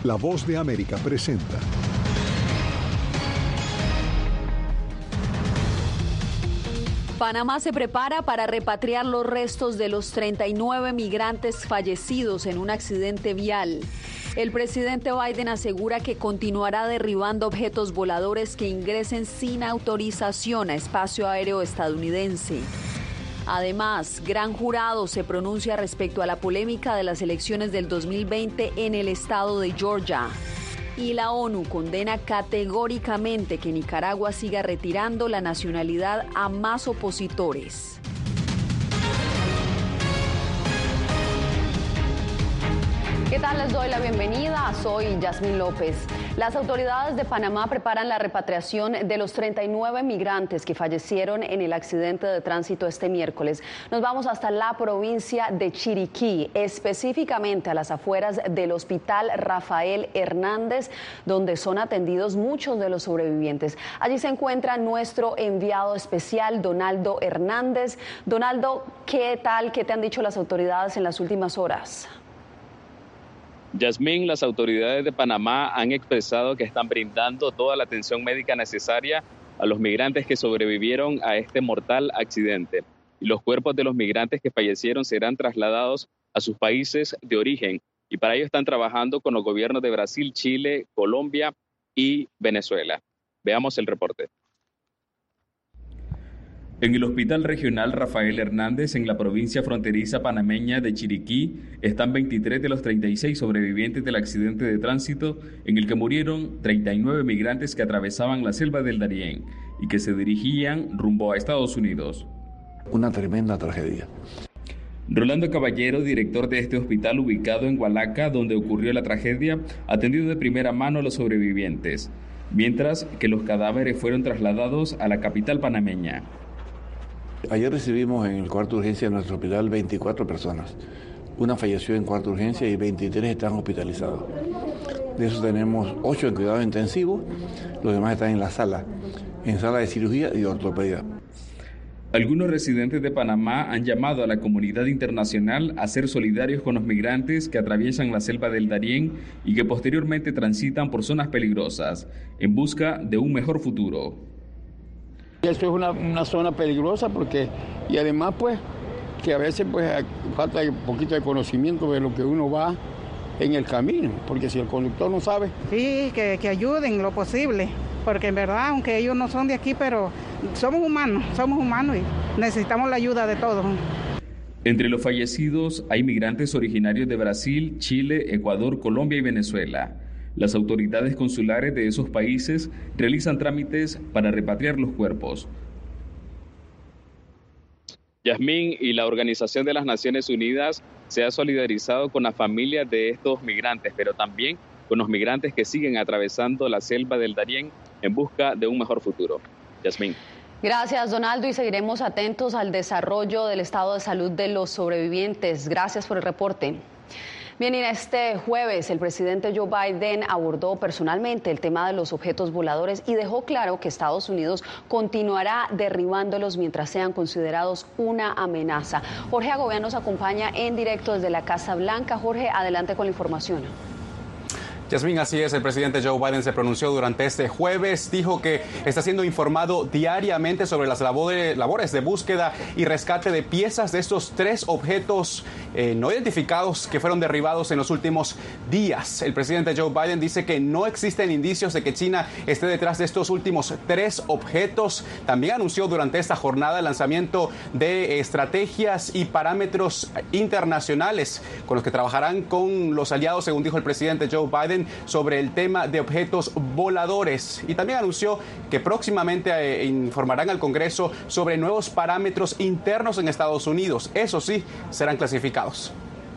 La Voz de América presenta. Panamá se prepara para repatriar los restos de los 39 migrantes fallecidos en un accidente vial. El presidente Biden asegura que continuará derribando objetos voladores que ingresen sin autorización a espacio aéreo estadounidense. Además, gran jurado se pronuncia respecto a la polémica de las elecciones del 2020 en el estado de Georgia. Y la ONU condena categóricamente que Nicaragua siga retirando la nacionalidad a más opositores. ¿Qué tal? Les doy la bienvenida. Soy Yasmín López. Las autoridades de Panamá preparan la repatriación de los 39 migrantes que fallecieron en el accidente de tránsito este miércoles. Nos vamos hasta la provincia de Chiriquí, específicamente a las afueras del Hospital Rafael Hernández, donde son atendidos muchos de los sobrevivientes. Allí se encuentra nuestro enviado especial, Donaldo Hernández. Donaldo, ¿qué tal? ¿Qué te han dicho las autoridades en las últimas horas? Yasmín, las autoridades de Panamá han expresado que están brindando toda la atención médica necesaria a los migrantes que sobrevivieron a este mortal accidente. Y los cuerpos de los migrantes que fallecieron serán trasladados a sus países de origen. Y para ello están trabajando con los gobiernos de Brasil, Chile, Colombia y Venezuela. Veamos el reporte. En el Hospital Regional Rafael Hernández, en la provincia fronteriza panameña de Chiriquí, están 23 de los 36 sobrevivientes del accidente de tránsito en el que murieron 39 migrantes que atravesaban la selva del Darién y que se dirigían rumbo a Estados Unidos. Una tremenda tragedia. Rolando Caballero, director de este hospital ubicado en Hualaca, donde ocurrió la tragedia, atendió de primera mano a los sobrevivientes, mientras que los cadáveres fueron trasladados a la capital panameña. Ayer recibimos en el cuarto de urgencia de nuestro hospital 24 personas. Una falleció en cuarto de urgencia y 23 están hospitalizados. De esos tenemos 8 en cuidado intensivo, los demás están en sala de cirugía y ortopedia. Algunos residentes de Panamá han llamado a la comunidad internacional a ser solidarios con los migrantes que atraviesan la selva del Darién y que posteriormente transitan por zonas peligrosas en busca de un mejor futuro. Esto es una zona peligrosa y además pues que a veces pues falta un poquito de conocimiento de lo que uno va en el camino, porque si el conductor no sabe. Sí, que ayuden lo posible, porque en verdad, aunque ellos no son de aquí, pero somos humanos y necesitamos la ayuda de todos. Entre los fallecidos hay migrantes originarios de Brasil, Chile, Ecuador, Colombia y Venezuela. Las autoridades consulares de esos países realizan trámites para repatriar los cuerpos. Yasmín, y la Organización de las Naciones Unidas se ha solidarizado con las familias de estos migrantes, pero también con los migrantes que siguen atravesando la selva del Darién en busca de un mejor futuro. Yasmín. Gracias, Donaldo, y seguiremos atentos al desarrollo del estado de salud de los sobrevivientes. Gracias por el reporte. Bien, y este jueves el presidente Joe Biden abordó personalmente el tema de los objetos voladores y dejó claro que Estados Unidos continuará derribándolos mientras sean considerados una amenaza. Jorge Agobián nos acompaña en directo desde la Casa Blanca. Jorge, adelante con la información. Yasmín, así es, el presidente Joe Biden se pronunció durante este jueves, dijo que está siendo informado diariamente sobre las labores de búsqueda y rescate de piezas de estos 3 objetos no identificados que fueron derribados en los últimos días. El presidente Joe Biden dice que no existen indicios de que China esté detrás de estos últimos 3 objetos. También anunció durante esta jornada el lanzamiento de estrategias y parámetros internacionales con los que trabajarán con los aliados, según dijo el presidente Joe Biden, sobre el tema de objetos voladores, y también anunció que próximamente informarán al Congreso sobre nuevos parámetros internos en Estados Unidos. Eso sí, serán clasificados.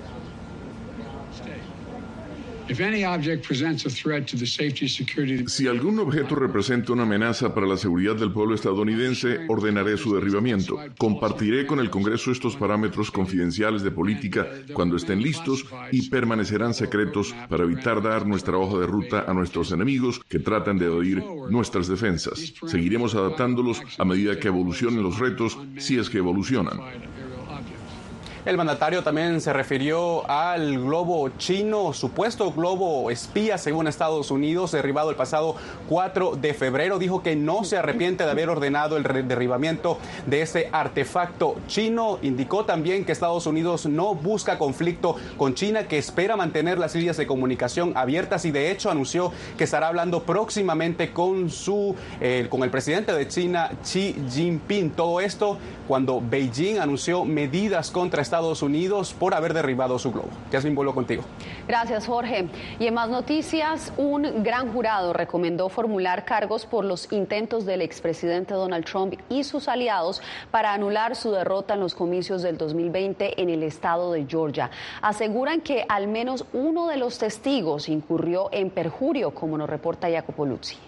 Si algún objeto representa una amenaza para la seguridad del pueblo estadounidense, ordenaré su derribamiento. Compartiré con el Congreso estos parámetros confidenciales de política cuando estén listos y permanecerán secretos para evitar dar nuestra hoja de ruta a nuestros enemigos que tratan de evadir nuestras defensas. Seguiremos adaptándolos a medida que evolucionen los retos, si es que evolucionan. El mandatario también se refirió al globo chino, supuesto globo espía según Estados Unidos, derribado el pasado 4 de febrero. Dijo que no se arrepiente de haber ordenado el derribamiento de ese artefacto chino. Indicó también que Estados Unidos no busca conflicto con China, que espera mantener las vías de comunicación abiertas y de hecho anunció que estará hablando próximamente con el presidente de China, Xi Jinping. Todo esto cuando Beijing anunció medidas contra Estados Unidos por haber derribado su globo. Jasmine, vuelvo contigo. Gracias, Jorge. Y en más noticias, un gran jurado recomendó formular cargos por los intentos del expresidente Donald Trump y sus aliados para anular su derrota en los comicios del 2020 en el estado de Georgia. Aseguran que al menos uno de los testigos incurrió en perjurio, como nos reporta Jacopo Luzzi.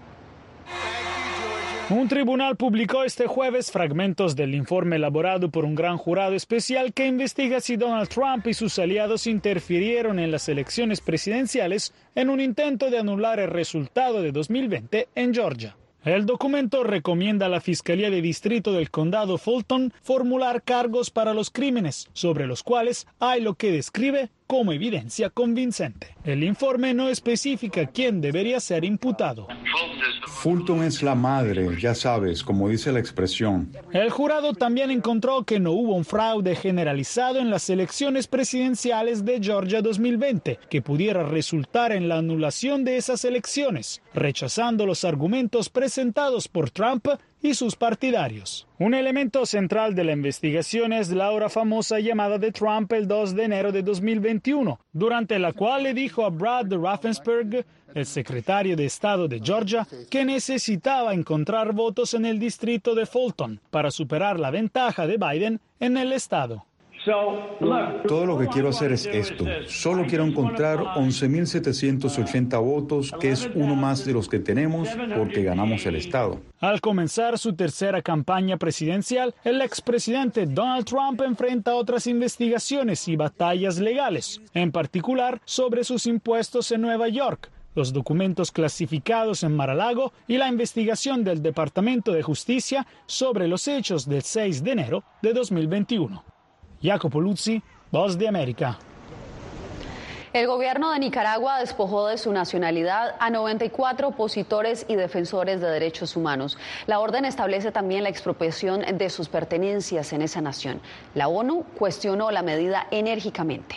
Un tribunal publicó este jueves fragmentos del informe elaborado por un gran jurado especial que investiga si Donald Trump y sus aliados interfirieron en las elecciones presidenciales en un intento de anular el resultado de 2020 en Georgia. El documento recomienda a la Fiscalía de Distrito del Condado Fulton formular cargos para los crímenes, sobre los cuales hay lo que describe como evidencia convincente. El informe no especifica quién debería ser imputado. Fulton es la madre, ya sabes, como dice la expresión. El jurado también encontró que no hubo un fraude generalizado en las elecciones presidenciales de Georgia 2020, que pudiera resultar en la anulación de esas elecciones, rechazando los argumentos presentados por Trump y sus partidarios. Un elemento central de la investigación es la ahora famosa llamada de Trump el 2 de enero de 2021, durante la cual le dijo a Brad Raffensperger, el secretario de Estado de Georgia, que necesitaba encontrar votos en el distrito de Fulton para superar la ventaja de Biden en el estado. Todo lo que quiero hacer es esto. Solo quiero encontrar 11.780 votos, que es uno más de los que tenemos porque ganamos el estado. Al comenzar su tercera campaña presidencial, el expresidente Donald Trump enfrenta otras investigaciones y batallas legales, en particular sobre sus impuestos en Nueva York, los documentos clasificados en Mar-a-Lago y la investigación del Departamento de Justicia sobre los hechos del 6 de enero de 2021. Jacopo Luzzi, Voz de América. El gobierno de Nicaragua despojó de su nacionalidad a 94 opositores y defensores de derechos humanos. La orden establece también la expropiación de sus pertenencias en esa nación. La ONU cuestionó la medida enérgicamente.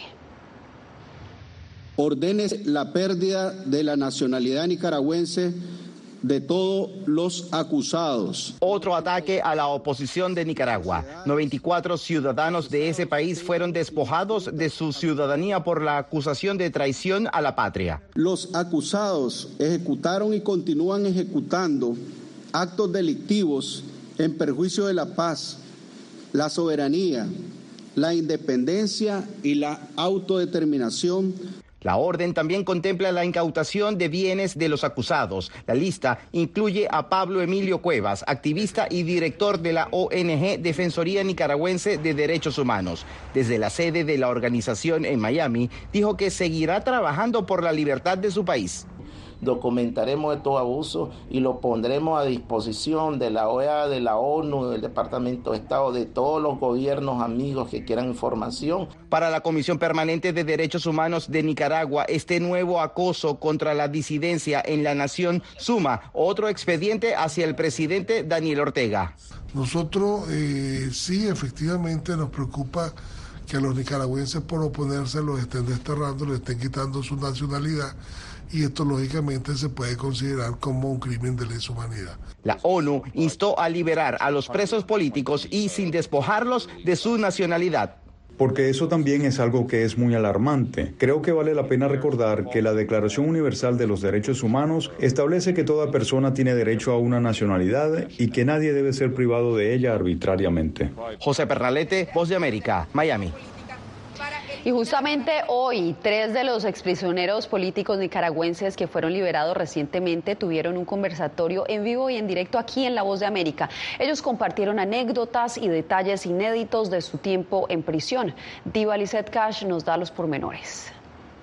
Ordene la pérdida de la nacionalidad nicaragüense de todos los acusados. Otro ataque a la oposición de Nicaragua. 94 ciudadanos de ese país fueron despojados de su ciudadanía por la acusación de traición a la patria. Los acusados ejecutaron y continúan ejecutando actos delictivos en perjuicio de la paz, la soberanía, la independencia y la autodeterminación. La orden también contempla la incautación de bienes de los acusados. La lista incluye a Pablo Emilio Cuevas, activista y director de la ONG Defensoría Nicaragüense de Derechos Humanos. Desde la sede de la organización en Miami, dijo que seguirá trabajando por la libertad de su país. Documentaremos estos abusos y los pondremos a disposición de la OEA, de la ONU, del Departamento de Estado, de todos los gobiernos amigos que quieran información. Para la Comisión Permanente de Derechos Humanos de Nicaragua, este nuevo acoso contra la disidencia en la nación suma otro expediente hacia el presidente Daniel Ortega. Nosotros sí, efectivamente nos preocupa que a los nicaragüenses por oponerse los estén desterrando, les estén quitando su nacionalidad. Y esto lógicamente se puede considerar como un crimen de lesa humanidad. La ONU instó a liberar a los presos políticos y sin despojarlos de su nacionalidad. Porque eso también es algo que es muy alarmante. Creo que vale la pena recordar que la Declaración Universal de los Derechos Humanos establece que toda persona tiene derecho a una nacionalidad y que nadie debe ser privado de ella arbitrariamente. José Pernalete, Voz de América, Miami. Y justamente hoy, 3 de los exprisioneros políticos nicaragüenses que fueron liberados recientemente tuvieron un conversatorio en vivo y en directo aquí en La Voz de América. Ellos compartieron anécdotas y detalles inéditos de su tiempo en prisión. Diva Lizeth Cash nos da los pormenores.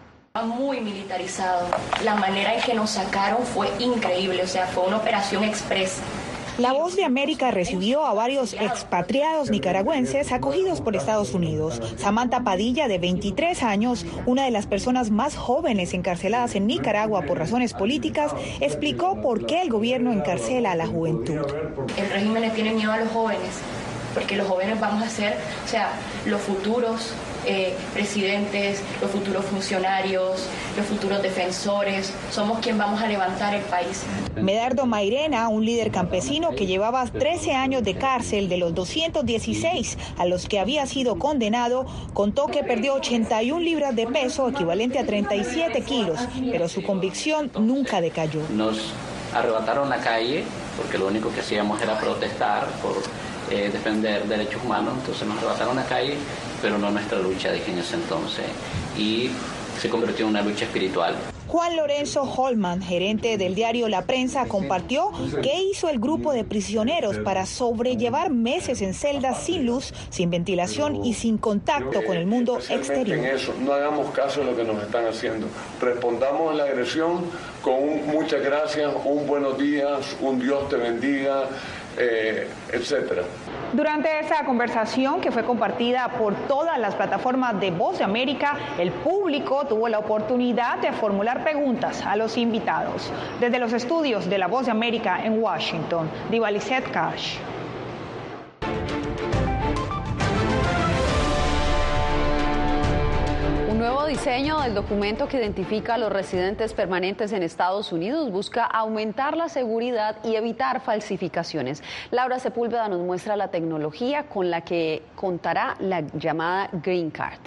Muy militarizado. La manera en que nos sacaron fue increíble, o sea, fue una operación express. La Voz de América recibió a varios expatriados nicaragüenses acogidos por Estados Unidos. Samantha Padilla, de 23 años, una de las personas más jóvenes encarceladas en Nicaragua por razones políticas, explicó por qué el gobierno encarcela a la juventud. El régimen le tiene miedo a los jóvenes, porque los jóvenes vamos a ser, los futuros presidentes, los futuros funcionarios, los futuros defensores, somos quien vamos a levantar el país. Medardo Mairena, un líder campesino que llevaba 13 años de cárcel de los 216 a los que había sido condenado, contó que perdió 81 libras de peso, equivalente a 37 kilos, pero su convicción nunca decayó. Nos arrebataron la calle porque lo único que hacíamos era protestar por defender derechos humanos, entonces nos arrebataron la calle, pero no nuestra lucha, dije en ese entonces, y se convirtió en una lucha espiritual. Juan Lorenzo Holman, gerente del diario La Prensa, compartió qué hizo el grupo de prisioneros para sobrellevar meses en celdas sin luz, sin ventilación y sin contacto con el mundo exterior. En eso, no hagamos caso de lo que nos están haciendo. Respondamos a la agresión con muchas gracias, un buenos días, un Dios te bendiga, etcétera. Durante esa conversación, que fue compartida por todas las plataformas de Voz de América, el público tuvo la oportunidad de formular preguntas a los invitados. Desde los estudios de la Voz de América en Washington, Diva Lizette Cash. Un nuevo diseño del documento que identifica a los residentes permanentes en Estados Unidos busca aumentar la seguridad y evitar falsificaciones. Laura Sepúlveda nos muestra la tecnología con la que contará la llamada Green Card.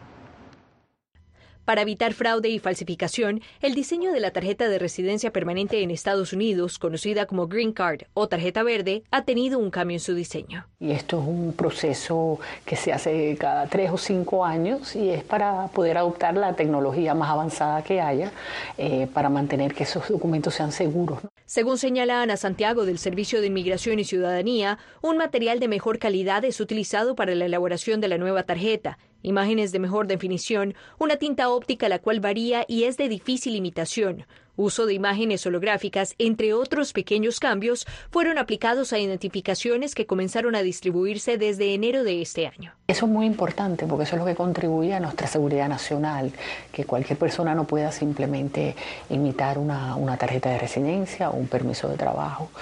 Para evitar fraude y falsificación, el diseño de la tarjeta de residencia permanente en Estados Unidos, conocida como Green Card o tarjeta verde, ha tenido un cambio en su diseño. Y esto es un proceso que se hace cada 3 o 5 años y es para poder adoptar la tecnología más avanzada que haya para mantener que esos documentos sean seguros. Según señala Ana Santiago del Servicio de Inmigración y Ciudadanía, un material de mejor calidad es utilizado para la elaboración de la nueva tarjeta. Imágenes de mejor definición, una tinta óptica la cual varía y es de difícil imitación, uso de imágenes holográficas, entre otros pequeños cambios, fueron aplicados a identificaciones que comenzaron a distribuirse desde enero de este año. Eso es muy importante porque eso es lo que contribuye a nuestra seguridad nacional, que cualquier persona no pueda simplemente imitar una tarjeta de residencia o un permiso de trabajo,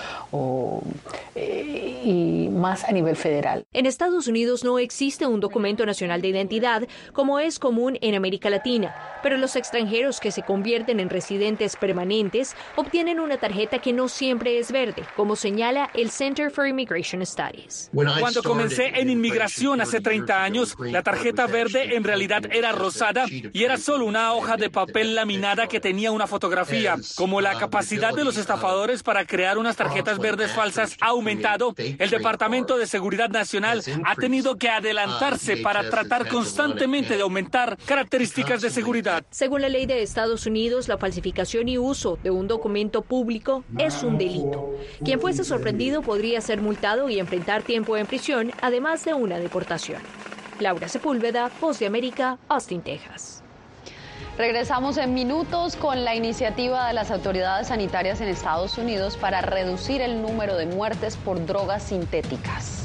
y más a nivel federal. En Estados Unidos no existe un documento nacional de identidad como es común en América Latina, pero los extranjeros que se convierten en residentes permanentes obtienen una tarjeta que no siempre es verde, como señala el Center for Immigration Studies. Cuando comencé en inmigración hace 30 años, la tarjeta verde en realidad era rosada y era solo una hoja de papel laminada que tenía una fotografía. Como la capacidad de los estafadores para crear unas tarjetas verdes falsas ha aumentado, el Departamento de Seguridad Nacional ha tenido que adelantarse para tratar constantemente de aumentar características de seguridad. Según la ley de Estados Unidos, la falsificación y uso de un documento público es un delito. Quien fuese sorprendido podría ser multado y enfrentar tiempo en prisión, además de una deportación. Laura Sepúlveda, Voz de América, Austin, Texas. Regresamos en minutos con la iniciativa de las autoridades sanitarias en Estados Unidos para reducir el número de muertes por drogas sintéticas.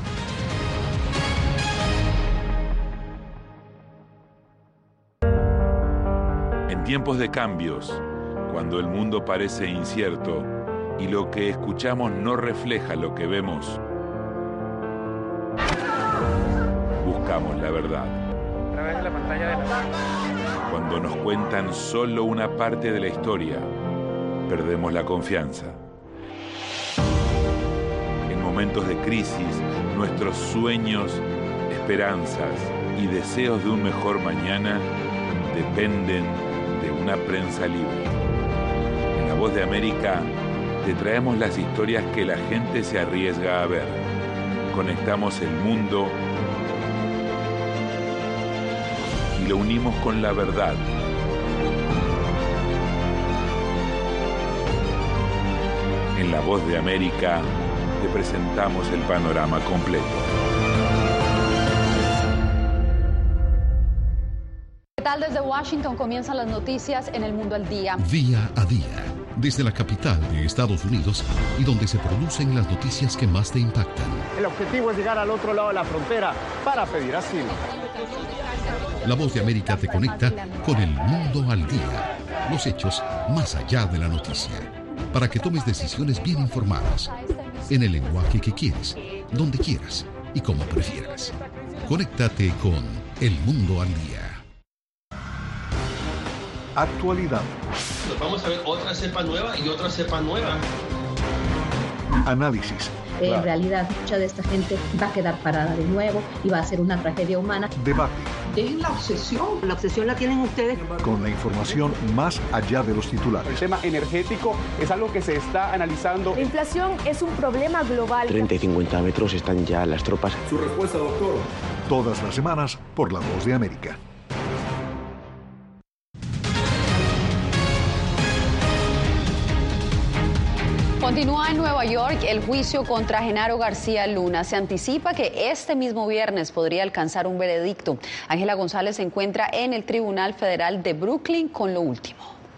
En tiempos de cambios, cuando el mundo parece incierto y lo que escuchamos no refleja lo que vemos, buscamos la verdad. A través de la pantalla de la... Cuando nos cuentan solo una parte de la historia, perdemos la confianza. En momentos de crisis, nuestros sueños, esperanzas y deseos de un mejor mañana dependen de una prensa libre. En La Voz de América te traemos las historias que la gente se arriesga a ver. Conectamos el mundo y lo unimos con la verdad. En La Voz de América te presentamos el panorama completo. ¿Qué tal? Desde Washington comienzan las noticias en El Mundo al Día. Día a día. desde la capital de Estados Unidos y donde se producen las noticias que más te impactan. El objetivo es llegar al otro lado de la frontera para pedir asilo. La Voz de América te conecta con el mundo al día, los hechos más allá de la noticia, para que tomes decisiones bien informadas, en el lenguaje que quieres, donde quieras y como prefieras. Conéctate con El Mundo al Día. Actualidad. Nos vamos a ver otra cepa nueva y otra cepa nueva. Análisis. En realidad, mucha de esta gente va a quedar parada de nuevo y va a ser una tragedia humana. Debate. Dejen la obsesión. La obsesión la tienen ustedes. Con la información más allá de los titulares. El tema energético es algo que se está analizando. La inflación es un problema global. 30 y 50 metros están ya las tropas. Su respuesta, doctor. Todas las semanas por La Voz de América. Continúa en Nueva York el juicio contra Genaro García Luna. Se anticipa que este mismo viernes podría alcanzar un veredicto. Ángela González se encuentra en el Tribunal Federal de Brooklyn con lo último.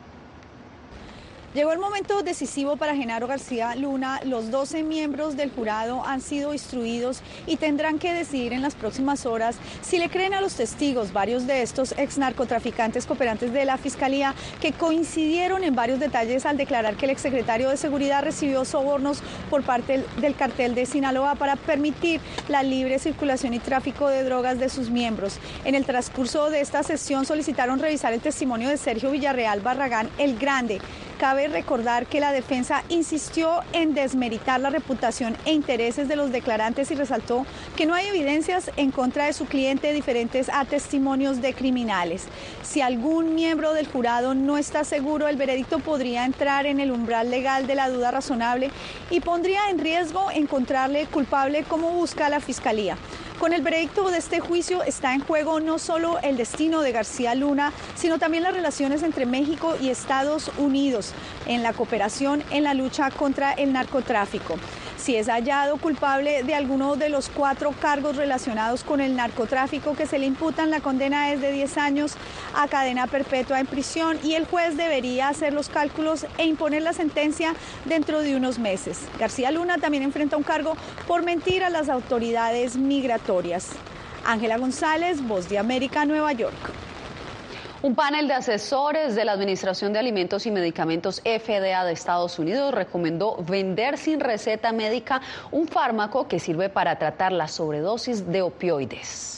Llegó el momento decisivo para Genaro García Luna. Los 12 miembros del jurado han sido instruidos y tendrán que decidir en las próximas horas si le creen a los testigos, varios de estos ex narcotraficantes cooperantes de la Fiscalía, que coincidieron en varios detalles al declarar que el exsecretario de Seguridad recibió sobornos por parte del cartel de Sinaloa para permitir la libre circulación y tráfico de drogas de sus miembros. En el transcurso de esta sesión solicitaron revisar el testimonio de Sergio Villarreal Barragán, el Grande. Cabe recordar que la defensa insistió en desmeritar la reputación e intereses de los declarantes y resaltó que no hay evidencias en contra de su cliente diferentes a testimonios de criminales. Si algún miembro del jurado no está seguro, el veredicto podría entrar en el umbral legal de la duda razonable y pondría en riesgo encontrarle culpable como busca la Fiscalía. Con el veredicto de este juicio está en juego no solo el destino de García Luna, sino también las relaciones entre México y Estados Unidos en la cooperación en la lucha contra el narcotráfico. Si es hallado culpable de alguno de los 4 cargos relacionados con el narcotráfico que se le imputan, la condena es de 10 años a cadena perpetua en prisión y el juez debería hacer los cálculos e imponer la sentencia dentro de unos meses. García Luna también enfrenta un cargo por mentir a las autoridades migratorias. Ángela González, Voz de América, Nueva York. Un panel de asesores de la Administración de Alimentos y Medicamentos FDA de Estados Unidos recomendó vender sin receta médica un fármaco que sirve para tratar la sobredosis de opioides.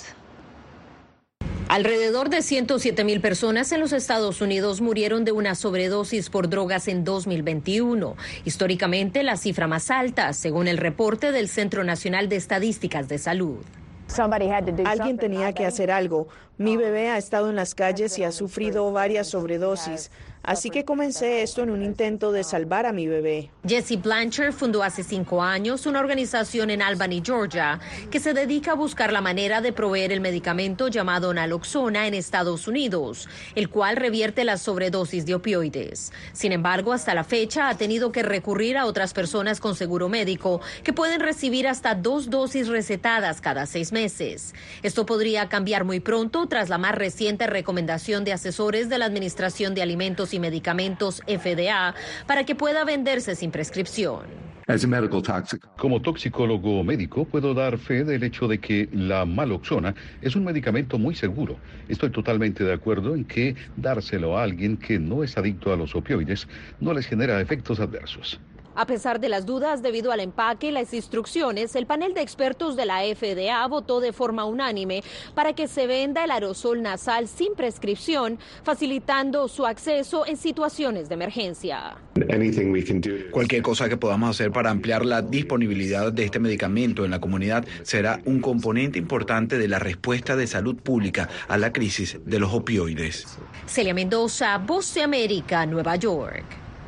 Alrededor de 107,000 personas en los Estados Unidos murieron de una sobredosis por drogas en 2021. Históricamente, la cifra más alta, según el reporte del Centro Nacional de Estadísticas de Salud. Alguien tenía que hacer algo. Mi bebé ha estado en las calles y ha sufrido varias sobredosis. Así que comencé esto en un intento de salvar a mi bebé. Jesse Blanchard fundó hace 5 años una organización en Albany, Georgia, que se dedica a buscar la manera de proveer el medicamento llamado naloxona en Estados Unidos, el cual revierte las sobredosis de opioides. Sin embargo, hasta la fecha ha tenido que recurrir a otras personas con seguro médico que pueden recibir hasta 2 dosis recetadas cada 6 meses. Esto podría cambiar muy pronto tras la más reciente recomendación de asesores de la Administración de Alimentos y Medicamentos FDA para que pueda venderse sin prescripción. Como toxicólogo médico, puedo dar fe del hecho de que la naloxona es un medicamento muy seguro. Estoy totalmente de acuerdo en que dárselo a alguien que no es adicto a los opioides no les genera efectos adversos. A pesar de las dudas debido al empaque y las instrucciones, el panel de expertos de la FDA votó de forma unánime para que se venda el aerosol nasal sin prescripción, facilitando su acceso en situaciones de emergencia. Cualquier cosa que podamos hacer para ampliar la disponibilidad de este medicamento en la comunidad será un componente importante de la respuesta de salud pública a la crisis de los opioides. Celia Mendoza, Voz de América, Nueva York.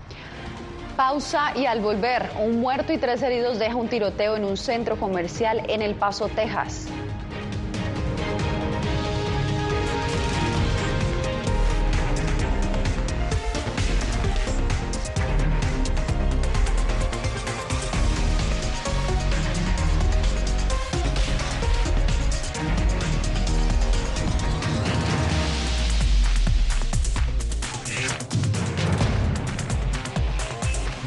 Pausa y al volver, un muerto y 3 heridos deja un tiroteo en un centro comercial en El Paso, Texas.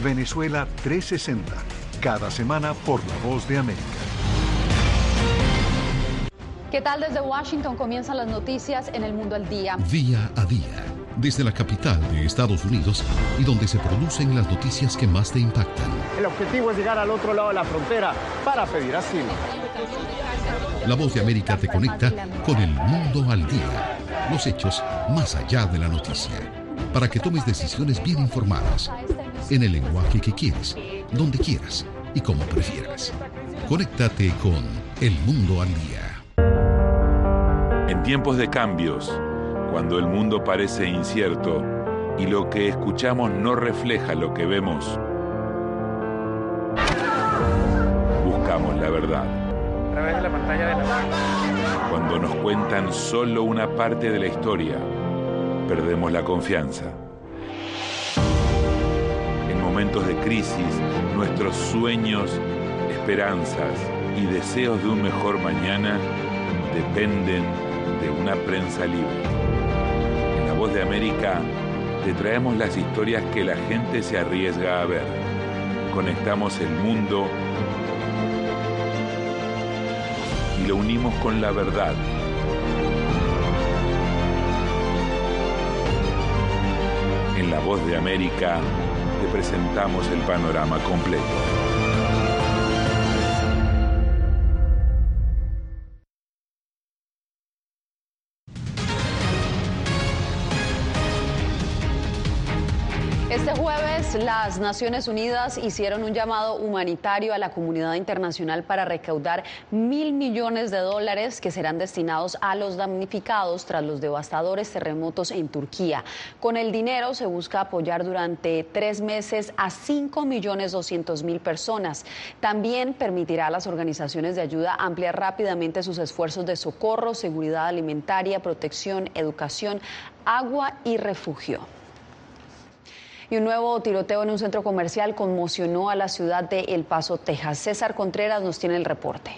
Venezuela 360, cada semana por La Voz de América. ¿Qué tal? Desde Washington comienzan las noticias en El Mundo al Día. Día a día, desde la capital de Estados Unidos y donde se producen las noticias que más te impactan. El objetivo es llegar al otro lado de la frontera para pedir asilo. La Voz de América te conecta con El Mundo al Día. Los hechos más allá de la noticia. Para que tomes decisiones bien informadas. En el lenguaje que quieres, donde quieras y como prefieras. Conéctate con El Mundo al Día. En tiempos de cambios, cuando el mundo parece incierto y lo que escuchamos no refleja lo que vemos, buscamos la verdad. A través de la pantalla de la... Cuando nos cuentan solo una parte de la historia, perdemos la confianza. En momentos de crisis, nuestros sueños, esperanzas y deseos de un mejor mañana dependen de una prensa libre. En La Voz de América te traemos las historias que la gente se arriesga a ver. Conectamos el mundo y lo unimos con la verdad. En La Voz de América te presentamos el panorama completo. Este jueves, las Naciones Unidas hicieron un llamado humanitario a la comunidad internacional para recaudar $1.000 millones que serán destinados a los damnificados tras los devastadores terremotos en Turquía. Con el dinero se busca apoyar durante 3 meses a 5.200.000 personas. También permitirá a las organizaciones de ayuda ampliar rápidamente sus esfuerzos de socorro, seguridad alimentaria, protección, educación, agua y refugio. Y un nuevo tiroteo en un centro comercial conmocionó a la ciudad de El Paso, Texas. César Contreras nos tiene el reporte.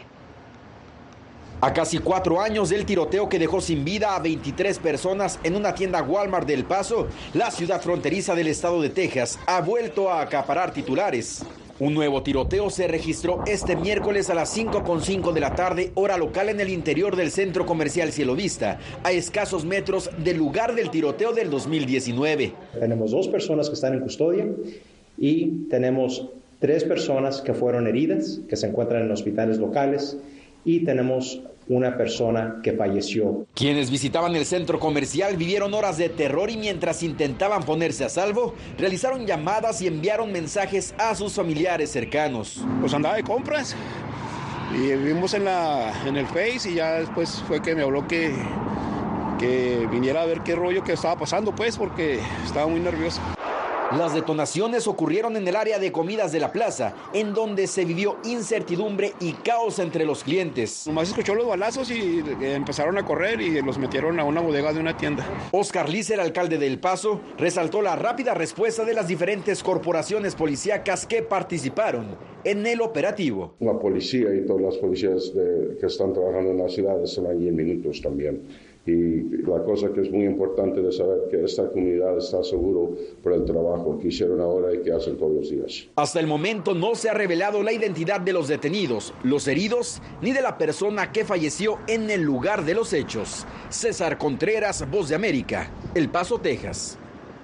A casi 4 años del tiroteo que dejó sin vida a 23 personas en una tienda Walmart de El Paso, la ciudad fronteriza del estado de Texas ha vuelto a acaparar titulares. Un nuevo tiroteo se registró este miércoles a las 5:05 de la tarde, hora local, en el interior del centro comercial Cielo Vista, a escasos metros del lugar del tiroteo del 2019. Tenemos 2 personas que están en custodia y tenemos 3 personas que fueron heridas, que se encuentran en hospitales locales, y tenemos una persona que falleció. Quienes visitaban el centro comercial vivieron horas de terror y mientras intentaban ponerse a salvo, realizaron llamadas y enviaron mensajes a sus familiares cercanos. Pues andaba de compras y vimos en el Face y ya después fue que me habló que viniera a ver qué rollo que estaba pasando, pues, porque estaba muy nervioso. Las detonaciones ocurrieron en el área de comidas de la plaza, en donde se vivió incertidumbre y caos entre los clientes. Nomás escuchó los balazos y empezaron a correr y los metieron a una bodega de una tienda. Oscar Liz, el alcalde de El Paso, resaltó la rápida respuesta de las diferentes corporaciones policíacas que participaron en el operativo. La policía y todas las policías que están trabajando en la ciudad están allí en minutos también. Y la cosa que es muy importante de saber que esta comunidad está seguro por el trabajo que hicieron ahora y que hacen todos los días. Hasta el momento no se ha revelado la identidad de los detenidos, los heridos, ni de la persona que falleció en el lugar de los hechos. César Contreras, Voz de América, El Paso, Texas.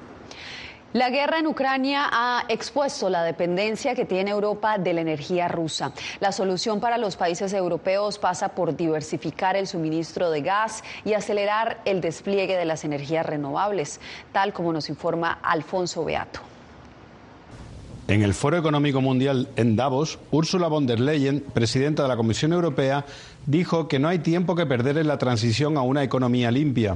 La guerra en Ucrania ha expuesto la dependencia que tiene Europa de la energía rusa. La solución para los países europeos pasa por diversificar el suministro de gas y acelerar el despliegue de las energías renovables, tal como nos informa Alfonso Beato. En el Foro Económico Mundial en Davos, Ursula von der Leyen, presidenta de la Comisión Europea, dijo que no hay tiempo que perder en la transición a una economía limpia.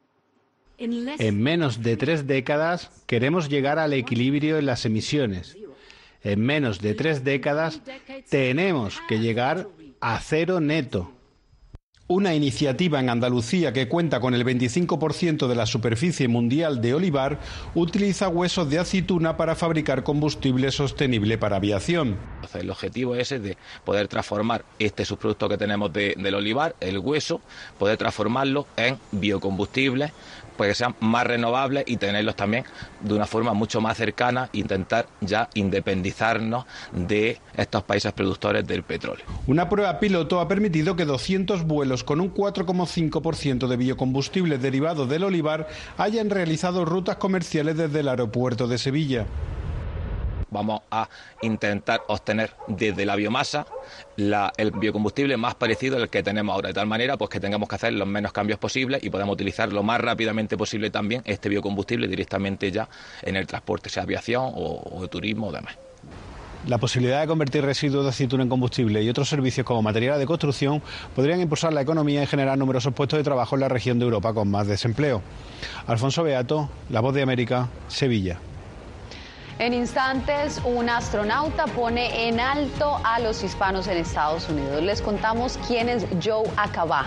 En menos de 3 décadas queremos llegar al equilibrio en las emisiones. En menos de 3 décadas tenemos que llegar a cero neto. Una iniciativa en Andalucía que cuenta con el 25% de la superficie mundial de olivar utiliza huesos de aceituna para fabricar combustible sostenible para aviación. El objetivo es ese de poder transformar este subproducto que tenemos del olivar, el hueso, poder transformarlo en biocombustibles, pues que sean más renovables y tenerlos también de una forma mucho más cercana, intentar ya independizarnos de estos países productores del petróleo. Una prueba piloto ha permitido que 200 vuelos con un 4,5% de biocombustible derivado del olivar hayan realizado rutas comerciales desde el aeropuerto de Sevilla. Vamos a intentar obtener desde la biomasa el biocombustible más parecido al que tenemos ahora, de tal manera pues que tengamos que hacer los menos cambios posibles y podamos utilizar lo más rápidamente posible también este biocombustible directamente ya en el transporte, sea aviación o turismo o demás. La posibilidad de convertir residuos de aceituna en combustible y otros servicios como material de construcción podrían impulsar la economía y generar numerosos puestos de trabajo en la región de Europa con más desempleo. Alfonso Beato, La Voz de América, Sevilla. En instantes, un astronauta pone en alto a los hispanos en Estados Unidos. Les contamos quién es Joe Acaba.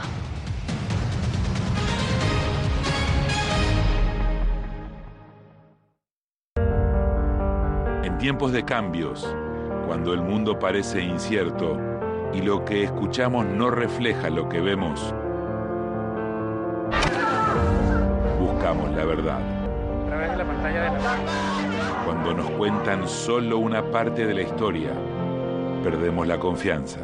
En tiempos de cambios, cuando el mundo parece incierto y lo que escuchamos no refleja lo que vemos, buscamos la verdad. A través de la pantalla de la... Cuando nos cuentan solo una parte de la historia, perdemos la confianza.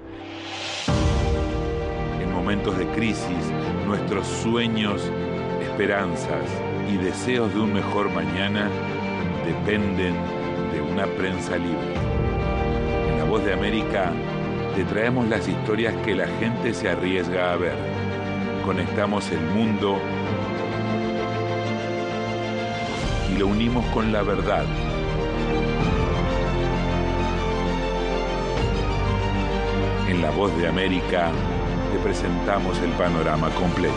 En momentos de crisis, nuestros sueños, esperanzas y deseos de un mejor mañana dependen de una prensa libre. En La Voz de América te traemos las historias que la gente se arriesga a ver. Conectamos el mundo y lo unimos con la verdad. En La Voz de América te presentamos el panorama completo.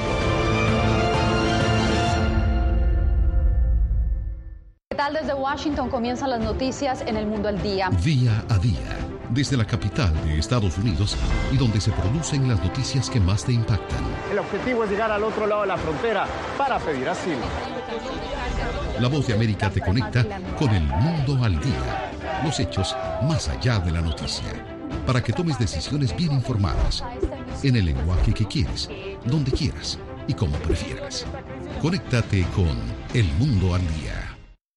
¿Qué tal? Desde Washington comienzan las noticias en El Mundo al Día. Día a día, desde la capital de Estados Unidos y donde se producen las noticias que más te impactan. El objetivo es llegar al otro lado de la frontera para pedir asilo. La Voz de América te conecta con El Mundo al Día. Los hechos más allá de la noticia. Para que tomes decisiones bien informadas. En el lenguaje que quieres, donde quieras y como prefieras. Conéctate con El Mundo al Día.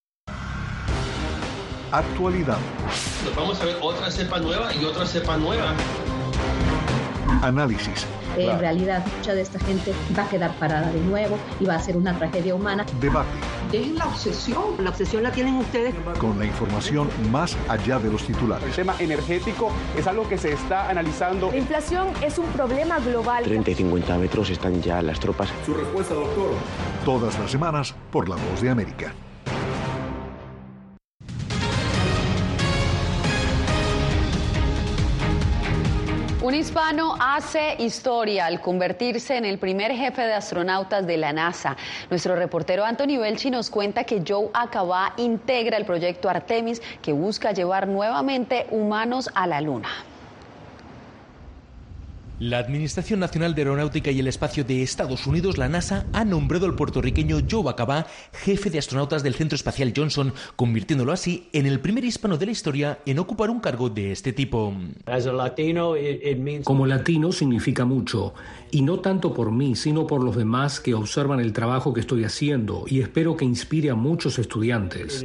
Actualidad. Nos vamos a ver otra cepa nueva y otra cepa nueva. Análisis. En realidad, mucha de esta gente va a quedar parada de nuevo y va a ser una tragedia humana. Debate. Dejen la obsesión. La obsesión la tienen ustedes. Con la información más allá de los titulares. El tema energético es algo que se está analizando. La inflación es un problema global. 30 y 50 metros están ya las tropas. Su respuesta, doctor. Todas las semanas por La Voz de América. Un hispano hace historia al convertirse en el primer jefe de astronautas de la NASA. Nuestro reportero Anthony Belchi nos cuenta que Joe Acaba integra el proyecto Artemis, que busca llevar nuevamente humanos a la Luna. La Administración Nacional de Aeronáutica y el Espacio de Estados Unidos, la NASA, ha nombrado al puertorriqueño Joe Acaba jefe de astronautas del Centro Espacial Johnson, convirtiéndolo así en el primer hispano de la historia en ocupar un cargo de este tipo. Como latino significa mucho, y no tanto por mí, sino por los demás que observan el trabajo que estoy haciendo, y espero que inspire a muchos estudiantes.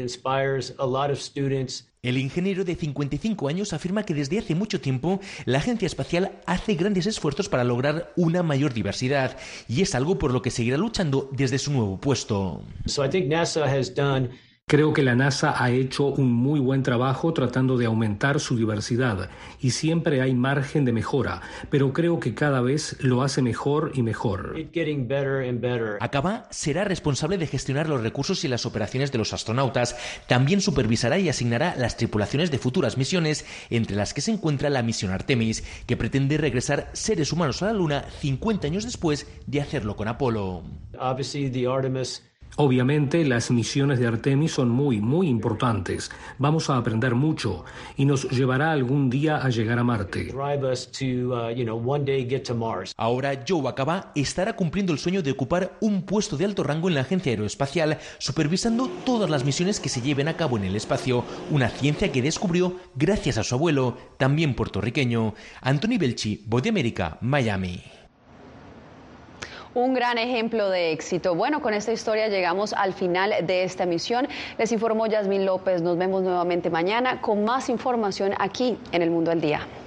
El ingeniero de 55 años afirma que desde hace mucho tiempo la agencia espacial hace grandes esfuerzos para lograr una mayor diversidad, y es algo por lo que seguirá luchando desde su nuevo puesto. Creo que la NASA ha hecho un muy buen trabajo tratando de aumentar su diversidad, y siempre hay margen de mejora, pero creo que cada vez lo hace mejor y mejor. Acaba será responsable de gestionar los recursos y las operaciones de los astronautas. También supervisará y asignará las tripulaciones de futuras misiones, entre las que se encuentra la misión Artemis, que pretende regresar seres humanos a la Luna 50 años después de hacerlo con Apolo. Obviamente, las misiones de Artemis son muy importantes. Vamos a aprender mucho y nos llevará algún día a llegar a Marte. Ahora Joe Acaba estará cumpliendo el sueño de ocupar un puesto de alto rango en la Agencia Aeroespacial, supervisando todas las misiones que se lleven a cabo en el espacio, una ciencia que descubrió gracias a su abuelo, también puertorriqueño. Anthony Belchi, Voz de América, Miami. Un gran ejemplo de éxito. Bueno, con esta historia llegamos al final de esta emisión. Les informó Yasmín López. Nos vemos nuevamente mañana con más información aquí en El Mundo al Día.